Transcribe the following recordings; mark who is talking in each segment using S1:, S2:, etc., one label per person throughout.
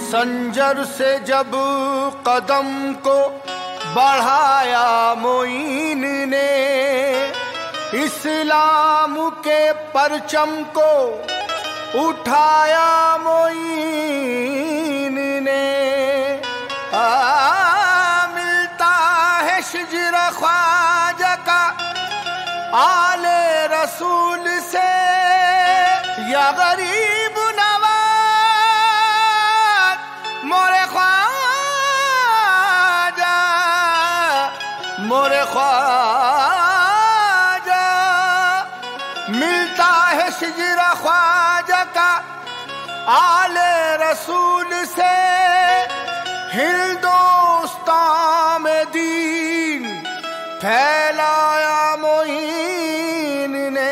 S1: संजर से जब कदम को बढ़ाया मोइन ने, इस्लाम के परचम को उठाया मोइन ने। मिलता है शिजरा ख्वाजा का आले रसूल से, या गरीब नवाज मोरे ख्वाजा, मोरे ख्वाजा। मिलता है शिजरा ख्वाजा का आले रसूल से, हिंदुस्तान में दीन फैलाया मोइन ने।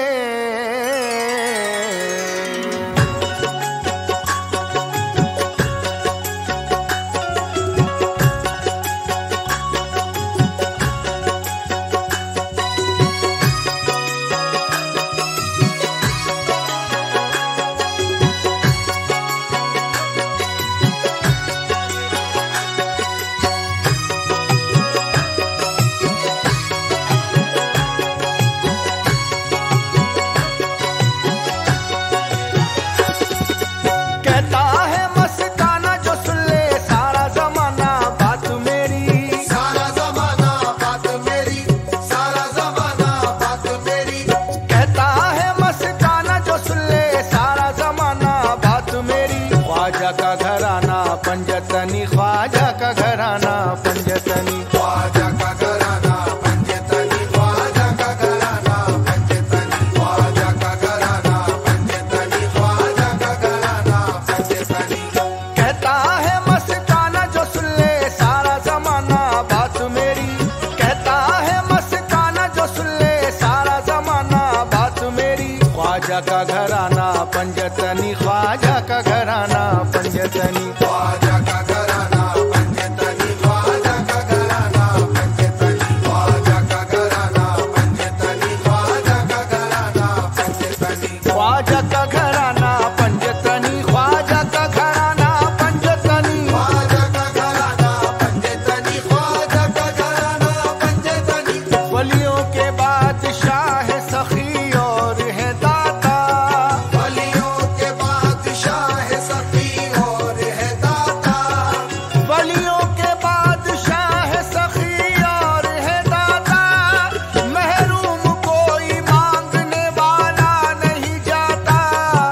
S1: ख्वाजा का घराना पंजतनी, ख्वाजा का घराना पंजतनी,
S2: ख्वाजा का घराना पंजतनी, ख्वाजा का घराना पंजतनी, ख्वाजा का घराना पंजतनी, ख्वाजा का घराना पंजतनी।
S1: कहता है मस्ताना जो सुन ले सारा जमाना बात मेरी, कहता है मस्ताना जो सुन ले सारा जमाना बात मेरी। ख्वाजा का घराना पंजतनी, ख्वाजा का घराना पंजतनी,
S2: ख्वाजा का घराना पंजतनी, ख्वाजा का घराना पंजतनी, ख्वाजा का घराना पंजतनी, ख्वाजा का घराना पंजतनी,
S1: ख्वाजा का घराना पंजतनी, ख्वाजा का घराना पंजतनी,
S2: ख्वाजा का घराना पंजतनी, ख्वाजा का घराना पंजतनी।
S1: वलियों के बादशाह सखी और है दाता,
S2: वलियों के बादशाह सखी और है दाता,
S1: वलियों के बादशाह सखी और है दाता। महरूम कोई मांगने वाला नहीं जाता,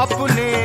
S1: अपने